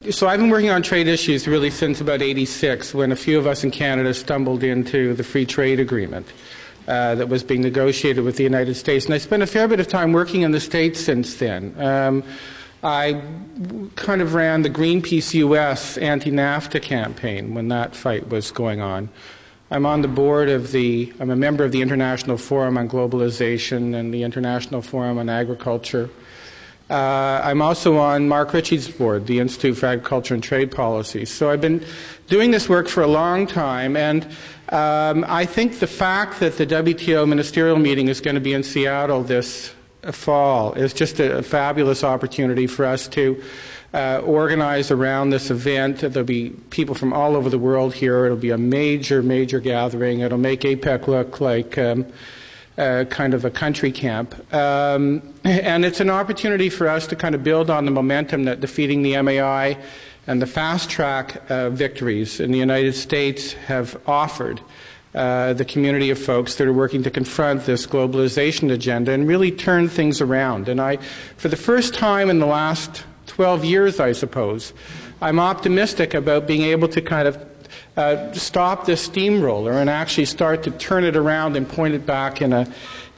So I've been working on trade issues really since about '86, when a few of us in Canada stumbled into the free trade agreement that was being negotiated with the United States. And I spent a fair bit of time working in the States since then. I kind of ran the Greenpeace U.S. anti-NAFTA campaign when that fight was going on. I'm on the board of I'm a member of the International Forum on Globalization and the International Forum on Agriculture. I'm also on Mark Ritchie's board, the Institute for Agriculture and Trade Policy. So I've been doing this work for a long time, and I think the fact that the WTO ministerial meeting is going to be in Seattle this fall is just a fabulous opportunity for us to organize around this event. There'll be people from all over the world here. It'll be a major, major gathering. It'll make APEC look like kind of a country camp. And it's an opportunity for us to kind of build on the momentum that defeating the MAI and the fast-track victories in the United States have offered the community of folks that are working to confront this globalization agenda and really turn things around. And for the first time in the last 12 years, I suppose, I'm optimistic about being able to kind of stop this steamroller and actually start to turn it around and point it back in an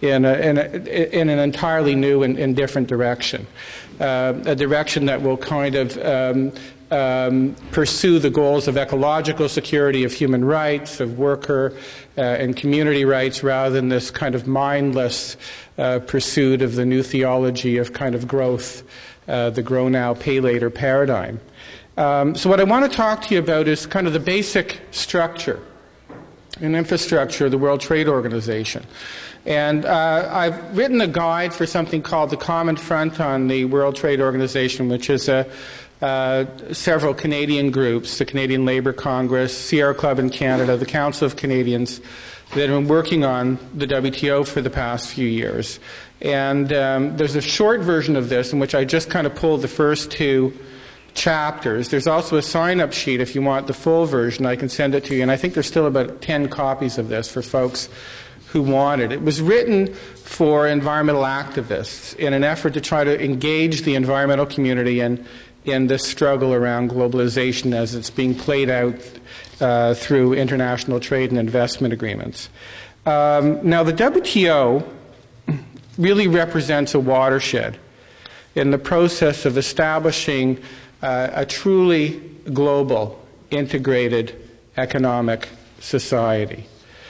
entirely new and different direction, a direction that will kind of pursue the goals of ecological security, of human rights, of worker and community rights, rather than this kind of mindless pursuit of the new theology of kind of growth, the grow now, pay later paradigm. So what I want to talk to you about is kind of the basic structure and infrastructure of the World Trade Organization. And I've written a guide for something called the Common Front on the World Trade Organization, which is several Canadian groups, the Canadian Labour Congress, Sierra Club in Canada, the Council of Canadians, that have been working on the WTO for the past few years. And there's a short version of this in which I just kind of pulled the first two chapters. There's also a sign-up sheet if you want the full version. I can send it to you. And I think there's still about 10 copies of this for folks who want it. It was written for environmental activists in an effort to try to engage the environmental community in this struggle around globalization as it's being played out through international trade and investment agreements. Now, the WTO really represents a watershed in the process of establishing a truly global, integrated economic society.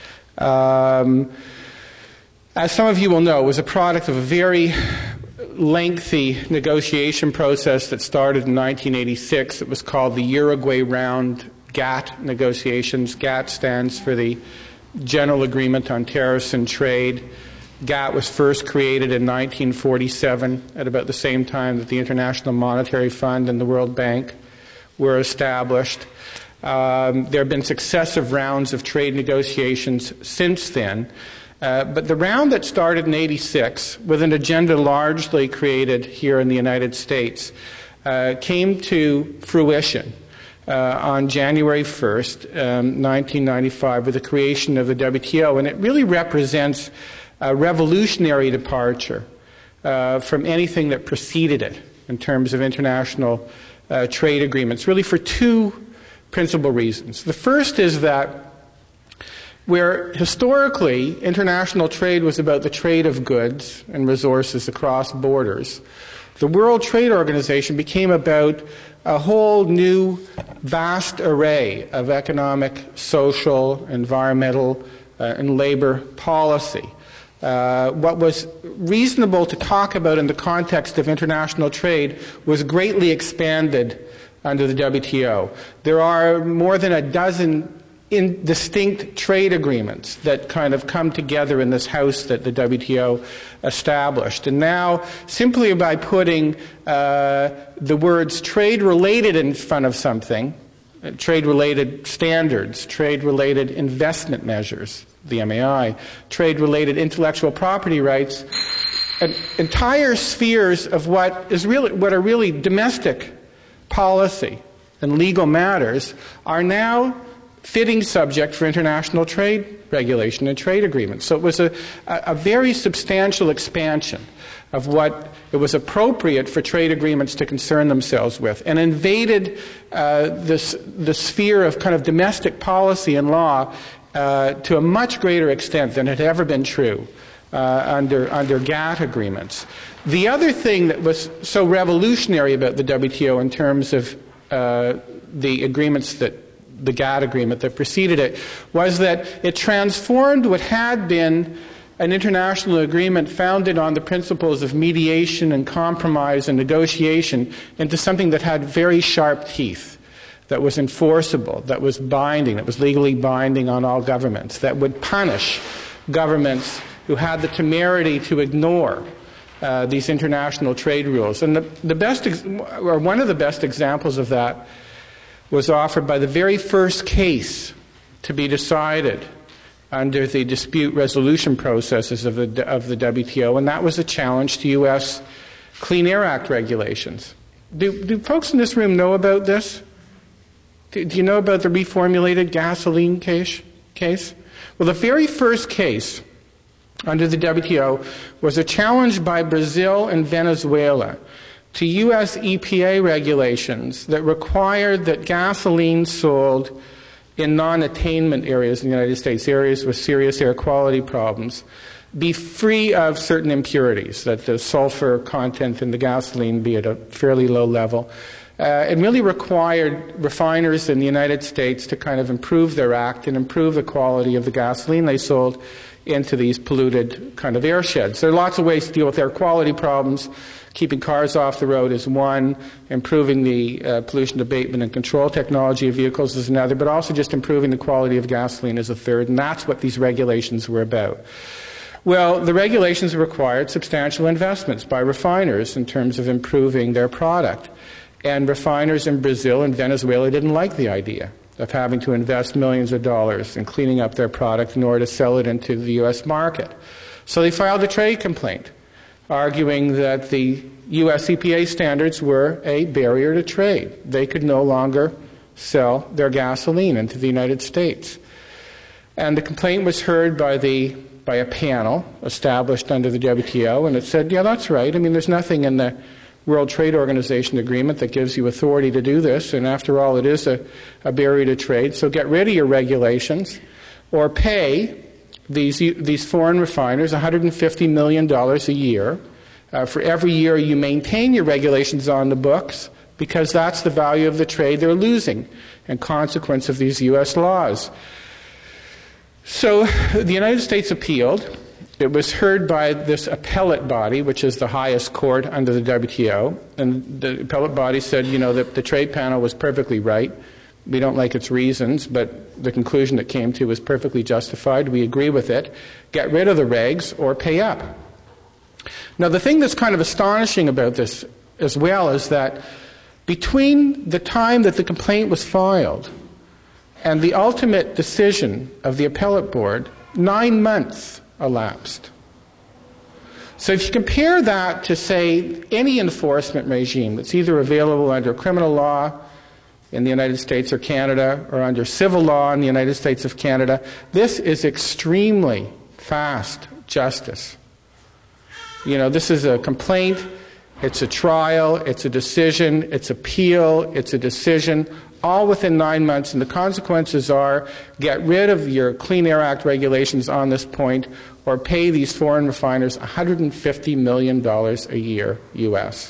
As some of you will know, it was a product of a very lengthy negotiation process that started in 1986. It was called the Uruguay Round GATT negotiations. GATT stands for the General Agreement on Tariffs and Trade. GATT was first created in 1947 at about the same time that the International Monetary Fund and the World Bank were established. There have been successive rounds of trade negotiations since then. But the round that started in '86, with an agenda largely created here in the United States, came to fruition on January 1st, 1995, with the creation of the WTO. And it really represents a revolutionary departure from anything that preceded it in terms of international trade agreements, really for two principal reasons. The first is that where historically international trade was about the trade of goods and resources across borders, the World Trade Organization became about a whole new vast array of economic, social, environmental, and labor policy. What was reasonable to talk about in the context of international trade was greatly expanded under the WTO. There are more than a dozen distinct trade agreements that kind of come together in this house that the WTO established. And now, simply by putting the words trade-related in front of something, trade-related standards, trade-related investment measures, the MAI, trade-related intellectual property rights, entire spheres of what are really domestic policy and legal matters are now fitting subject for international trade regulation and trade agreements. So it was a very substantial expansion of what it was appropriate for trade agreements to concern themselves with, and invaded the sphere of kind of domestic policy and law to a much greater extent than had ever been true under GATT agreements. The other thing that was so revolutionary about the WTO in terms of the agreements the GATT agreement that preceded it, was that it transformed what had been an international agreement founded on the principles of mediation and compromise and negotiation into something that had very sharp teeth, that was enforceable, that was binding, that was legally binding on all governments, that would punish governments who had the temerity to ignore these international trade rules. And one of the best examples of that was offered by the very first case to be decided under the dispute resolution processes of the WTO, and that was a challenge to U.S. Clean Air Act regulations. Do folks in this room know about this? Do you know about the reformulated gasoline case? Well, the very first case under the WTO was a challenge by Brazil and Venezuela to U.S. EPA regulations that required that gasoline sold in non-attainment areas in the United States, areas with serious air quality problems, be free of certain impurities, that the sulfur content in the gasoline be at a fairly low level. It really required refiners in the United States to kind of improve their act and improve the quality of the gasoline they sold into these polluted kind of air sheds. There are lots of ways to deal with air quality problems. Keeping cars off the road is one, improving the pollution abatement and control technology of vehicles is another, but also just improving the quality of gasoline is a third, and that's what these regulations were about. Well, the regulations required substantial investments by refiners in terms of improving their product. And refiners in Brazil and Venezuela didn't like the idea of having to invest millions of dollars in cleaning up their product in order to sell it into the U.S. market. So they filed a trade complaint, arguing that the U.S. EPA standards were a barrier to trade. They could no longer sell their gasoline into the United States. And the complaint was heard by a panel established under the WTO, and it said, yeah, that's right. I mean, there's nothing in the World Trade Organization agreement that gives you authority to do this, and after all, it is a barrier to trade. So get rid of your regulations, or pay these foreign refiners $150 million a year for every year you maintain your regulations on the books, because that's the value of the trade they're losing in consequence of these U.S. laws. So the United States appealed. It was heard by this appellate body, which is the highest court under the WTO, and the appellate body said, that the trade panel was perfectly right. We don't like its reasons, but the conclusion it came to was perfectly justified. We agree with it. Get rid of the regs or pay up. Now, the thing that's kind of astonishing about this as well is that between the time that the complaint was filed and the ultimate decision of the appellate board, 9 months elapsed. So if you compare that to, say, any enforcement regime that's either available under criminal law in the United States or Canada, or under civil law in the United States of Canada, this is extremely fast justice. This is a complaint, it's a trial, it's a decision, it's appeal, it's a decision, all within 9 months, and the consequences are get rid of your Clean Air Act regulations on this point, or pay these foreign refiners $150 million a year, U.S.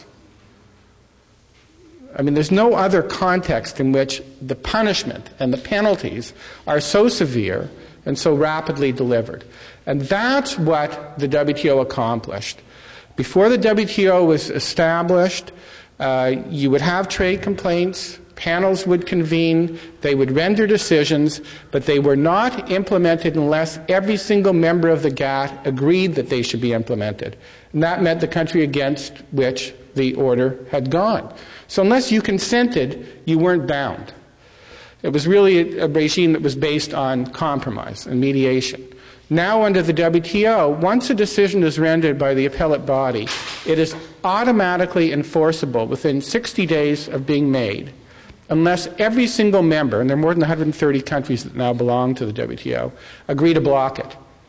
I mean, there's no other context in which the punishment and the penalties are so severe and so rapidly delivered. And that's what the WTO accomplished. Before the WTO was established, you would have trade complaints, panels would convene, they would render decisions, but they were not implemented unless every single member of the GATT agreed that they should be implemented. And that meant the country against which the order had gone. So unless you consented, you weren't bound. It was really a regime that was based on compromise and mediation. Now under the WTO, once a decision is rendered by the appellate body, it is automatically enforceable within 60 days of being made, unless every single member, and there are more than 130 countries that now belong to the WTO, agree to block it.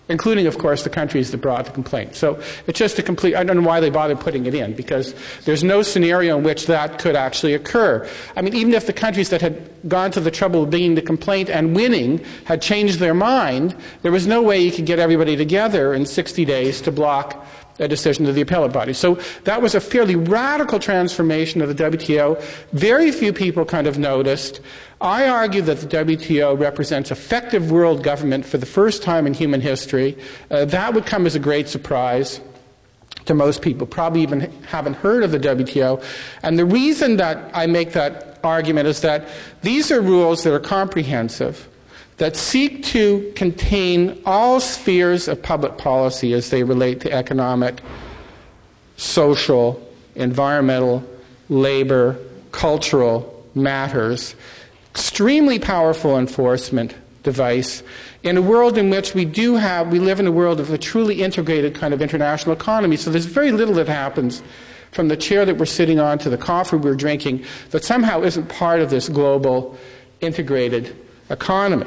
including, of course, the countries that brought the complaint. So it's just a complete, I don't know why they bothered putting it in, because there's no scenario in which that could actually occur. I mean, even if the countries that had gone to the trouble of bringing the complaint and winning had changed their mind, there was no way you could get everybody together in 60 days to block a decision of the appellate body. So that was a fairly radical transformation of the WTO. Very few people kind of noticed. I argue that the WTO represents effective world government for the first time in human history. That would come as a great surprise to most people. Probably even haven't heard of the WTO. And the reason that I make that argument is that these are rules that are comprehensive, that seek to contain all spheres of public policy as they relate to economic, social, environmental, labor, cultural matters. Extremely powerful enforcement device in a world in which we live in a world of a truly integrated kind of international economy. So there's very little that happens from the chair that we're sitting on to the coffee we're drinking that somehow isn't part of this global integrated economy.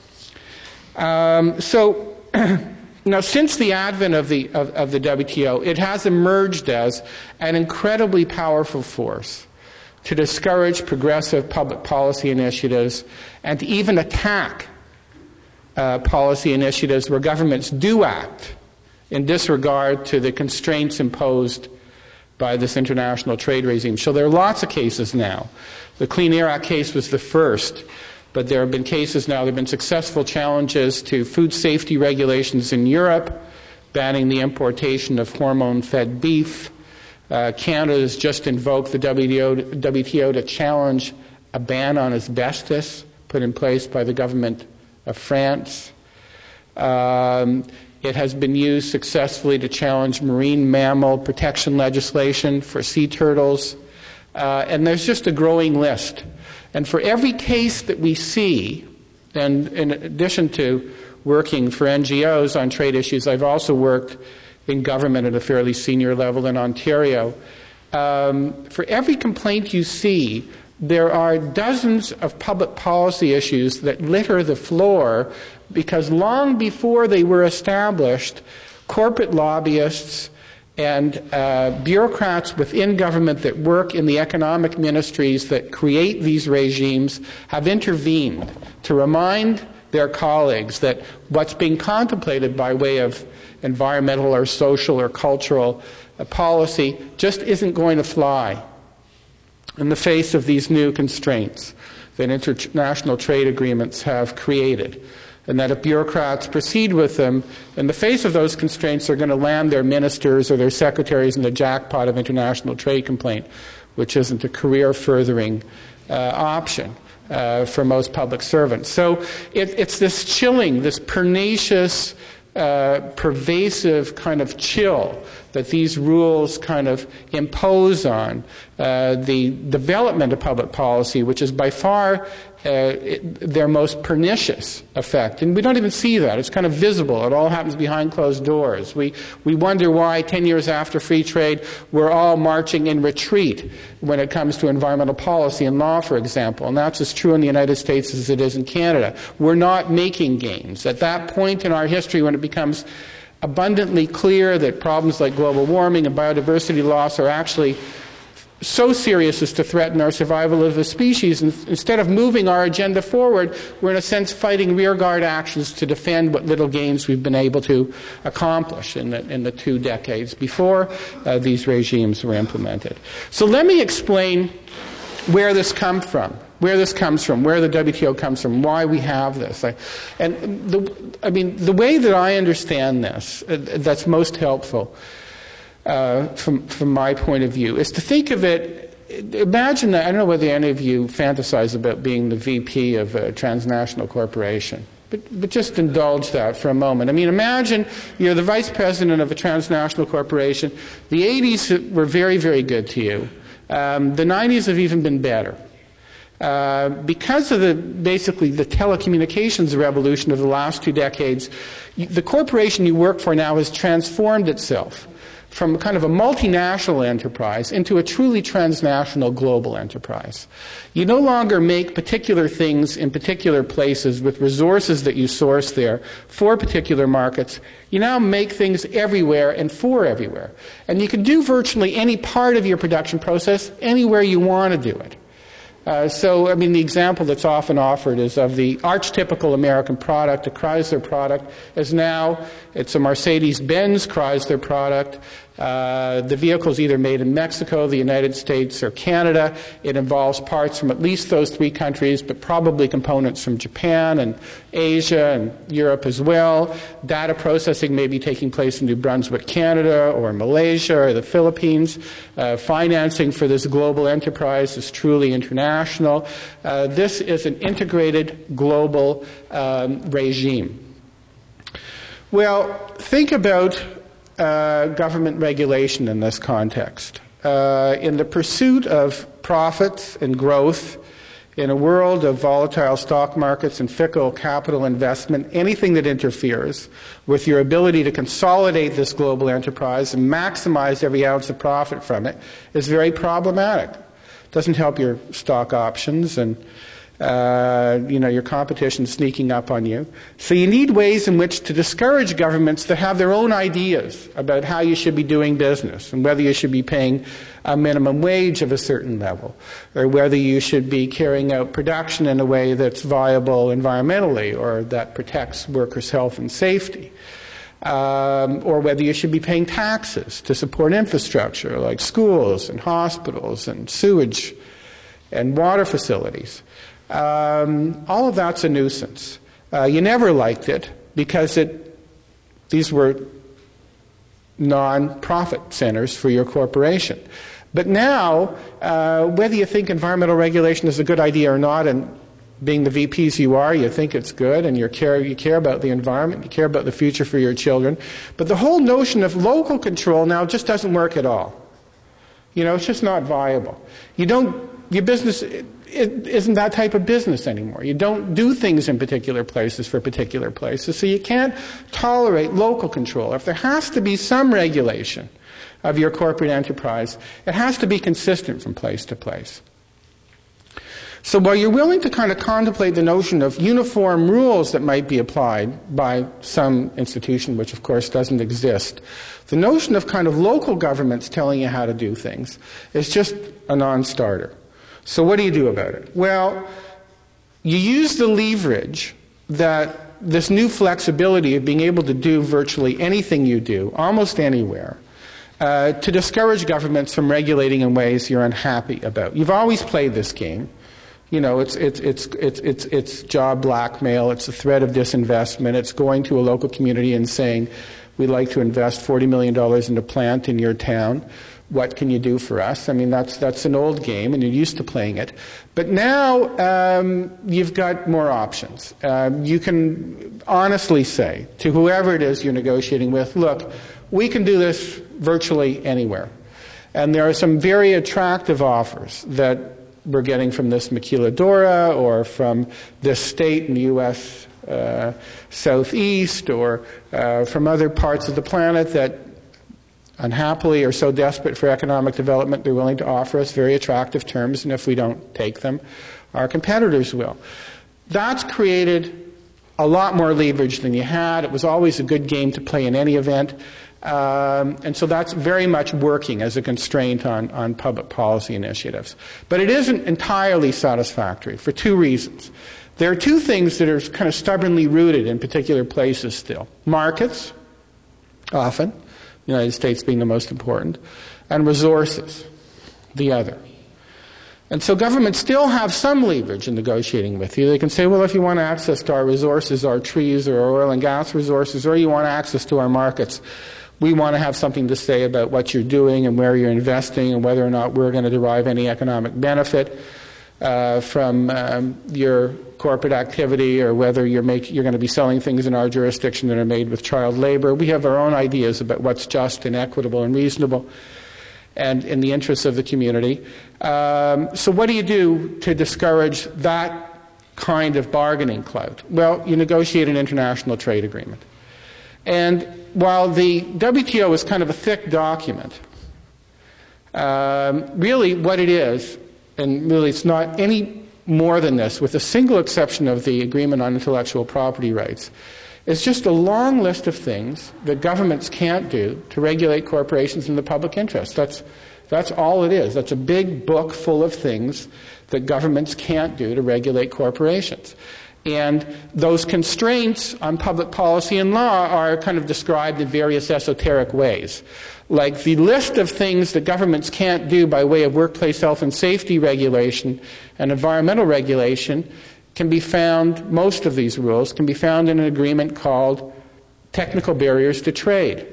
So now, since the advent of the WTO, it has emerged as an incredibly powerful force to discourage progressive public policy initiatives and to even attack policy initiatives where governments do act in disregard to the constraints imposed by this international trade regime. So there are lots of cases now. The Clean Air Act case was the first. But there have been cases now, there have been successful challenges to food safety regulations in Europe, banning the importation of hormone-fed beef. Canada has just invoked the WTO to challenge a ban on asbestos put in place by the government of France. It has been used successfully to challenge marine mammal protection legislation for sea turtles. And there's just a growing list. And for every case that we see, and in addition to working for NGOs on trade issues, I've also worked in government at a fairly senior level in Ontario. For every complaint you see, there are dozens of public policy issues that litter the floor because long before they were established, corporate lobbyists and bureaucrats within government that work in the economic ministries that create these regimes have intervened to remind their colleagues that what's being contemplated by way of environmental or social or cultural policy just isn't going to fly in the face of these new constraints that international trade agreements have created. And that if bureaucrats proceed with them, in the face of those constraints, they're going to land their ministers or their secretaries in the jackpot of international trade complaint, which isn't a career-furthering option for most public servants. So it's this chilling, this pernicious, pervasive kind of chill that these rules kind of impose on the development of public policy, which is by far their most pernicious effect. And we don't even see that. It's kind of visible. It all happens behind closed doors. We wonder why 10 years after free trade, we're all marching in retreat when it comes to environmental policy and law, for example. And that's as true in the United States as it is in Canada. We're not making gains. At that point in our history when it becomes abundantly clear that problems like global warming and biodiversity loss are actually so serious as to threaten our survival as a species, and instead of moving our agenda forward, we're in a sense fighting rearguard actions to defend what little gains we've been able to accomplish in the 2 decades before these regimes were implemented. So let me explain where this comes from, where the WTO comes from, why we have this. The way that I understand this, that's most helpful from my point of view, is to think of it, imagine that, I don't know whether any of you fantasize about being the VP of a transnational corporation, but just indulge that for a moment. I mean, imagine you're the vice president of a transnational corporation. The 80s were very, very good to you. The 90s have even been better. Because of basically the telecommunications revolution of the last 2 decades, the corporation you work for now has transformed itself from kind of a multinational enterprise into a truly transnational global enterprise. You no longer make particular things in particular places with resources that you source there for particular markets. You now make things everywhere and for everywhere. And you can do virtually any part of your production process anywhere you want to do it. The example that's often offered is of the archetypical American product, a Chrysler product, is now, it's a Mercedes-Benz Chrysler product. The vehicle's either made in Mexico, the United States, or Canada. It involves parts from at least those three countries, but probably components from Japan and Asia and Europe as well. Data processing may be taking place in New Brunswick, Canada, or Malaysia, or the Philippines. Financing for this global enterprise is truly international. This is an integrated global regime. Well, think about government regulation in this context. In the pursuit of profits and growth, in a world of volatile stock markets and fickle capital investment, anything that interferes with your ability to consolidate this global enterprise and maximize every ounce of profit from it is very problematic. It doesn't help your stock options and your competition sneaking up on you. So you need ways in which to discourage governments that have their own ideas about how you should be doing business and whether you should be paying a minimum wage of a certain level or whether you should be carrying out production in a way that's viable environmentally or that protects workers' health and safety. Or whether you should be paying taxes to support infrastructure like schools and hospitals and sewage and water facilities. All of that's a nuisance. You never liked it because these were non-profit centers for your corporation. But now, whether you think environmental regulation is a good idea or not, and being the VPs you are, you think it's good, and you care about the environment, you care about the future for your children. But the whole notion of local control now just doesn't work at all. It's just not viable. Your business, it isn't that type of business anymore. You don't do things in particular places for particular places, so you can't tolerate local control. If there has to be some regulation of your corporate enterprise, it has to be consistent from place to place. So while you're willing to kind of contemplate the notion of uniform rules that might be applied by some institution, which of course doesn't exist, the notion of kind of local governments telling you how to do things is just a non-starter. So what do you do about it? Well, you use the leverage that this new flexibility of being able to do virtually anything you do, almost anywhere, to discourage governments from regulating in ways you're unhappy about. You've always played this game. It's job blackmail. It's a threat of disinvestment. It's going to a local community and saying, we'd like to invest $40 million in a plant in your town. What can you do for us? That's an old game, and you're used to playing it. But now you've got more options. You can honestly say to whoever it is you're negotiating with, look, we can do this virtually anywhere. And there are some very attractive offers that we're getting from this maquiladora or from this state in the U.S. Southeast or from other parts of the planet that unhappily are so desperate for economic development they're willing to offer us very attractive terms, and if we don't take them, our competitors will. That's created a lot more leverage than you had. It was always a good game to play in any event. And so that's very much working as a constraint on public policy initiatives. But it isn't entirely satisfactory for two reasons. There are two things that are kind of stubbornly rooted in particular places still. Markets, often, the United States being the most important, and resources, the other. And so governments still have some leverage in negotiating with you. They can say, well, if you want access to our resources, our trees or our oil and gas resources, or you want access to our markets, we want to have something to say about what you're doing and where you're investing and whether or not we're going to derive any economic benefit from your corporate activity or whether you're going to be selling things in our jurisdiction that are made with child labor. We have our own ideas about what's just and equitable and reasonable and in the interests of the community. So what do you do to discourage that kind of bargaining clout? Well, you negotiate an international trade agreement. And while the WTO is kind of a thick document, really what it is, and really it's not any more than this, with a single exception of the Agreement on Intellectual Property Rights, is just a long list of things that governments can't do to regulate corporations in the public interest. That's all it is. That's a big book full of things that governments can't do to regulate corporations. And those constraints on public policy and law are kind of described in various esoteric ways. Like the list of things that governments can't do by way of workplace health and safety regulation and environmental regulation can be found, most of these rules can be found in an agreement called Technical Barriers to Trade.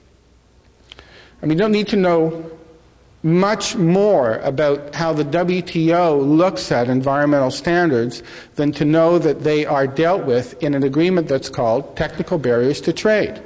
I mean, you don't need to know much more about how the WTO looks at environmental standards than to know that they are dealt with in an agreement that's called Technical Barriers to Trade.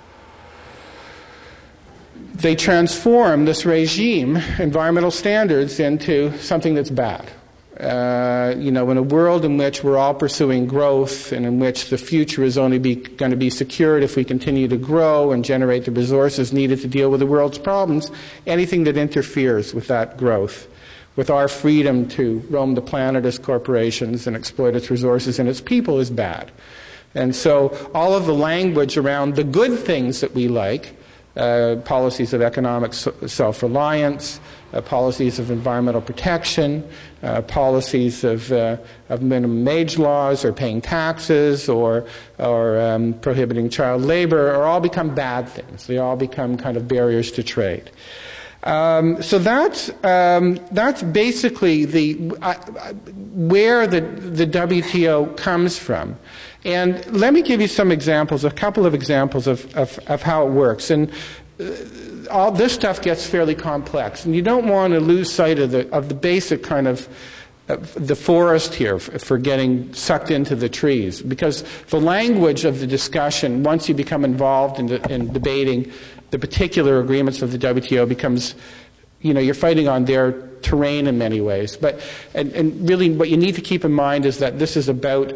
They transform this regime, environmental standards, into something that's bad. In a world in which we're all pursuing growth and in which the future is only going to be secured if we continue to grow and generate the resources needed to deal with the world's problems, anything that interferes with that growth, with our freedom to roam the planet as corporations and exploit its resources and its people, is bad. And so all of the language around the good things that we like, policies of economic self-reliance, policies of environmental protection, policies of minimum wage laws, or paying taxes, or prohibiting child labor, are all become bad things. They all become kind of barriers to trade. So that's basically where the WTO comes from. And let me give you some examples, a couple of examples of how it works. And all this stuff gets fairly complex, and you don't want to lose sight of the basic kind of the forest here for getting sucked into the trees, because the language of the discussion, once you become involved in debating the particular agreements of the WTO, becomes, you're fighting on their terrain in many ways. But and really, what you need to keep in mind is that this is about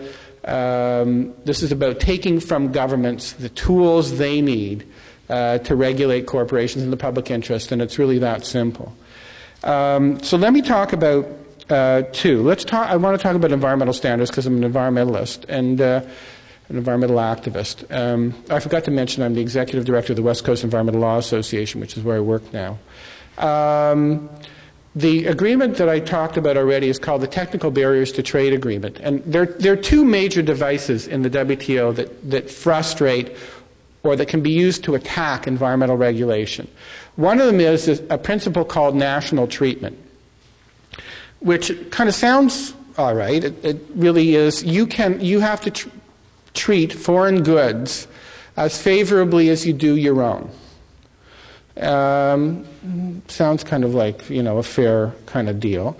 taking from governments the tools they need to regulate corporations in the public interest, and it's really that simple. So let me talk about two. I want to talk about environmental standards because I'm an environmentalist and an environmental activist. I forgot to mention I'm the executive director of the West Coast Environmental Law Association, which is where I work now. The agreement that I talked about already is called the Technical Barriers to Trade Agreement. And there are two major devices in the WTO that frustrate or that can be used to attack environmental regulation. One of them is a principle called national treatment, which kind of sounds all right. It really is. You have to treat foreign goods as favorably as you do your own. Sounds kind of like, a fair kind of deal.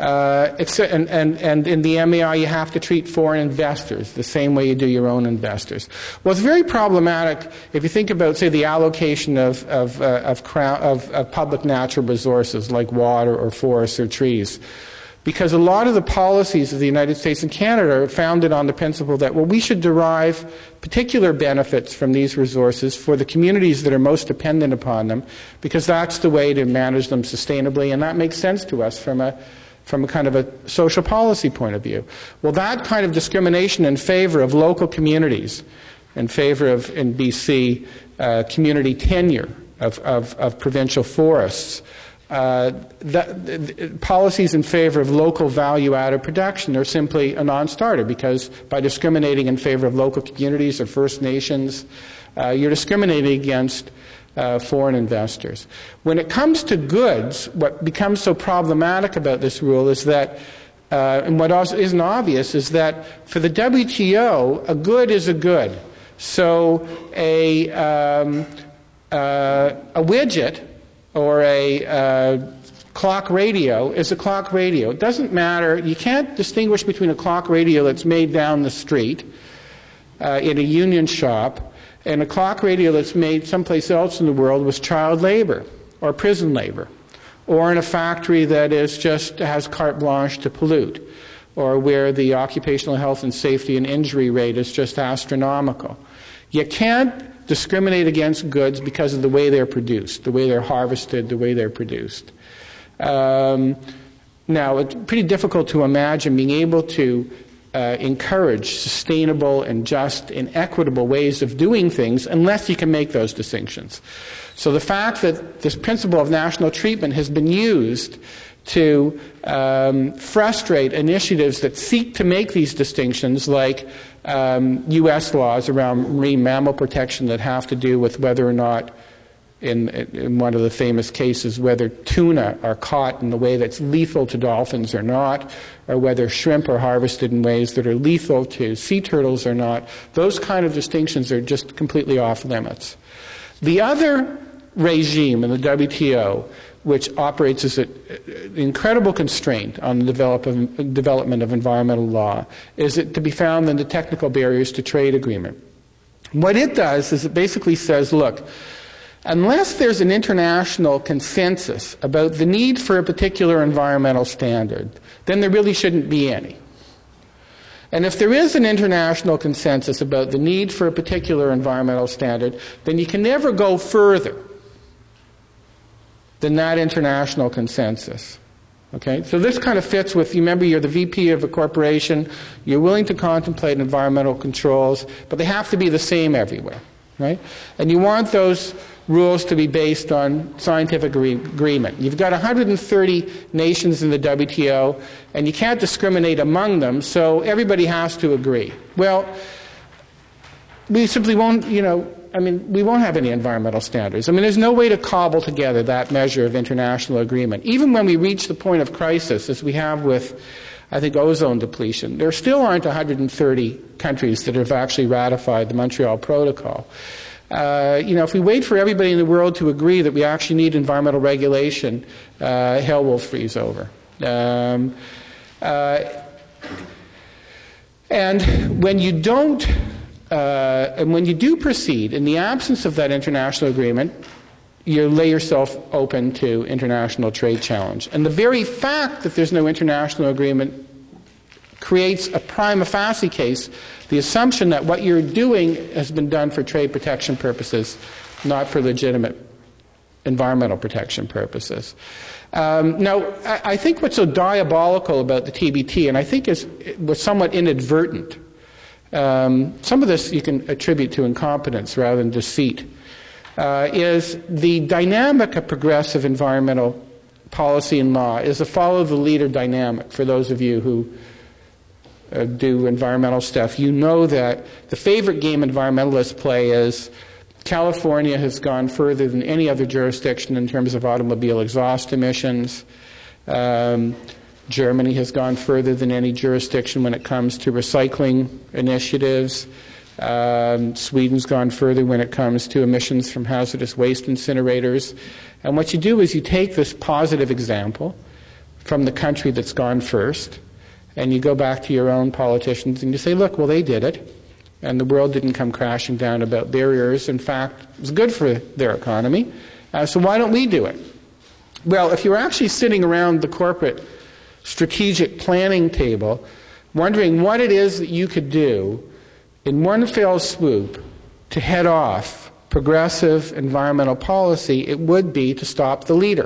And in the MAI, you have to treat foreign investors the same way you do your own investors. Well, it's very problematic if you think about, say, the allocation of public natural resources like water or forests or trees. Because a lot of the policies of the United States and Canada are founded on the principle that, we should derive particular benefits from these resources for the communities that are most dependent upon them, because that's the way to manage them sustainably, and that makes sense to us from a kind of a social policy point of view. Well, that kind of discrimination in favor of local communities, in favor of, in BC, community tenure of provincial forests, policies in favor of local value-added production are simply a non-starter, because by discriminating in favor of local communities or First Nations, you're discriminating against foreign investors. When it comes to goods, what becomes so problematic about this rule is that, and what also isn't obvious, is that for the WTO, a good is a good. So a widget or a clock radio is a clock radio. It doesn't matter. You can't distinguish between a clock radio that's made down the street in a union shop and a clock radio that's made someplace else in the world with child labor or prison labor, or in a factory that has carte blanche to pollute, or where the occupational health and safety and injury rate is just astronomical. You can't discriminate against goods because of the way they're produced, the way they're harvested, the way they're produced. Now, it's pretty difficult to imagine being able to encourage sustainable and just and equitable ways of doing things unless you can make those distinctions. So the fact that this principle of national treatment has been used to frustrate initiatives that seek to make these distinctions, like U.S. laws around marine mammal protection that have to do with whether or not, in one of the famous cases, whether tuna are caught in the way that's lethal to dolphins or not, or whether shrimp are harvested in ways that are lethal to sea turtles or not. Those kind of distinctions are just completely off limits. The other regime in the WTO, which operates as an incredible constraint on the development of environmental law, is it to be found in the Technical Barriers to Trade Agreement. What it does is it basically says, look, unless there's an international consensus about the need for a particular environmental standard, then there really shouldn't be any. And if there is an international consensus about the need for a particular environmental standard, then you can never go further than that international consensus. Okay? So this kind of fits with, you remember, you're the VP of a corporation, you're willing to contemplate environmental controls, but they have to be the same everywhere. Right? And you want those rules to be based on scientific agreement. You've got 130 nations in the WTO, and you can't discriminate among them, so everybody has to agree. Well, we simply won't, we won't have any environmental standards. There's no way to cobble together that measure of international agreement. Even when we reach the point of crisis, as we have with, I think, ozone depletion, there still aren't 130 countries that have actually ratified the Montreal Protocol. If we wait for everybody in the world to agree that we actually need environmental regulation, hell will freeze over. And when you don't, and when you do proceed in the absence of that international agreement, you lay yourself open to international trade challenge. And the very fact that there's no international agreement creates a prima facie case, the assumption that what you're doing has been done for trade protection purposes, not for legitimate environmental protection purposes. Now, I think what's so diabolical about the TBT, and I think was somewhat inadvertent, some of this you can attribute to incompetence rather than deceit, is the dynamic of progressive environmental policy and law is a follow-the-leader dynamic. For those of you who do environmental stuff, you know that the favorite game environmentalists play is California has gone further than any other jurisdiction in terms of automobile exhaust emissions. Germany has gone further than any jurisdiction when it comes to recycling initiatives. Sweden's gone further when it comes to emissions from hazardous waste incinerators. And what you do is you take this positive example from the country that's gone first, and you go back to your own politicians and you say, look, well, they did it, and the world didn't come crashing down about their ears. In fact, it was good for their economy. So why don't we do it? Well, if you're actually sitting around the corporate strategic planning table wondering what it is that you could do in one fell swoop to head off progressive environmental policy, it would be to stop the leader.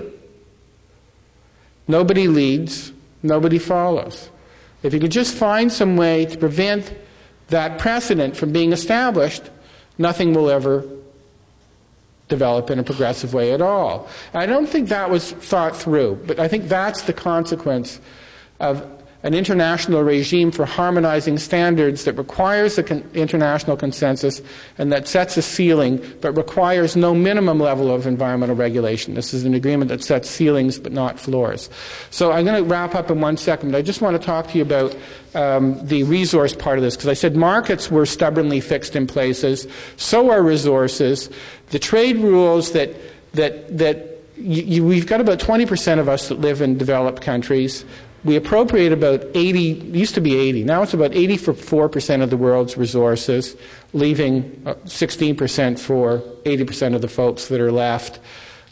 Nobody leads, nobody follows. If you could just find some way to prevent that precedent from being established, nothing will ever develop in a progressive way at all. And I don't think that was thought through, but I think that's the consequence of an international regime for harmonizing standards that requires an international consensus and that sets a ceiling but requires no minimum level of environmental regulation. This is an agreement that sets ceilings but not floors. So I'm going to wrap up in 1 second. I just want to talk to you about the resource part of this, because I said markets were stubbornly fixed in places, so are resources. The trade rules we've got about 20% of us that live in developed countries. We appropriate about 80, it used to be 80, now it's about 84% of the world's resources, leaving 16% for 80% of the folks that are left.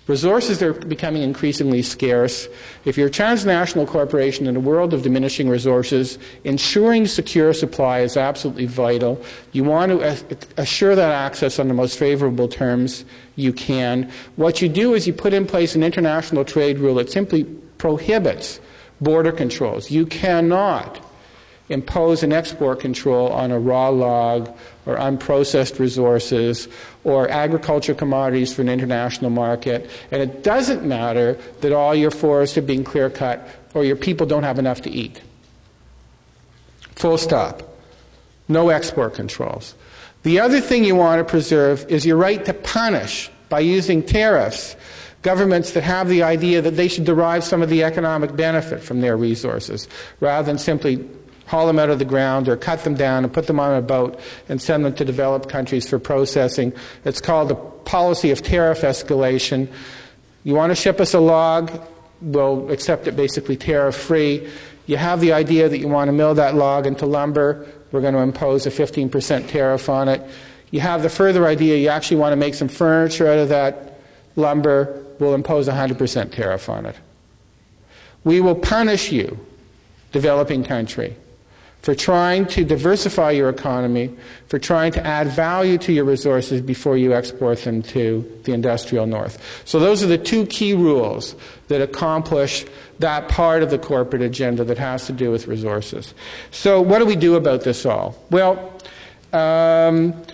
Resources are becoming increasingly scarce. If you're a transnational corporation in a world of diminishing resources, ensuring secure supply is absolutely vital. You want to assure that access on the most favorable terms you can. What you do is you put in place an international trade rule that simply prohibits border controls. You cannot impose an export control on a raw log or unprocessed resources or agriculture commodities for an international market. And it doesn't matter that all your forests are being clear-cut or your people don't have enough to eat. Full stop. No export controls. The other thing you want to preserve is your right to punish by using tariffs governments that have the idea that they should derive some of the economic benefit from their resources rather than simply haul them out of the ground or cut them down and put them on a boat and send them to developed countries for processing. It's called the policy of tariff escalation. You want to ship us a log, we'll accept it basically tariff-free. You have the idea that you want to mill that log into lumber, we're going to impose a 15% tariff on it. You have the further idea you actually want to make some furniture out of that lumber, we'll impose a 100% tariff on it. We will punish you, developing country, for trying to diversify your economy, for trying to add value to your resources before you export them to the industrial north. So those are the two key rules that accomplish that part of the corporate agenda that has to do with resources. So what do we do about this all? Well,